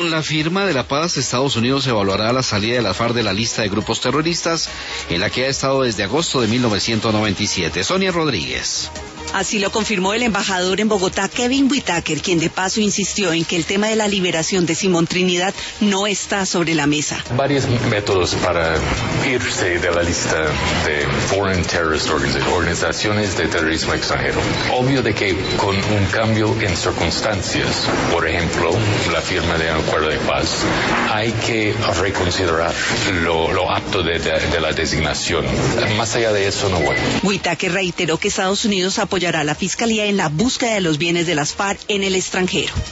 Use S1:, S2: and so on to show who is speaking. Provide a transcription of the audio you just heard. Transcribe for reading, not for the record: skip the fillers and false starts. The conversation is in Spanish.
S1: Con la firma de la paz, Estados Unidos evaluará la salida de las FARC de la lista de grupos terroristas en la que ha estado desde agosto de 1997. Sonia Rodríguez.
S2: Así lo confirmó el embajador en Bogotá, Kevin Whitaker, quien de paso insistió en que el tema de la liberación de Simón Trinidad no está sobre la mesa.
S3: Varios métodos para irse de la lista de Foreign Terrorist organizaciones de terrorismo extranjero. Obvio de que con un cambio en circunstancias, por ejemplo, la firma de un acuerdo de paz, hay que reconsiderar lo apto de la designación. Más allá de eso no voy.
S2: Whitaker reiteró que Estados Unidos apoyará a la Fiscalía en la búsqueda de los bienes de las FARC en el extranjero.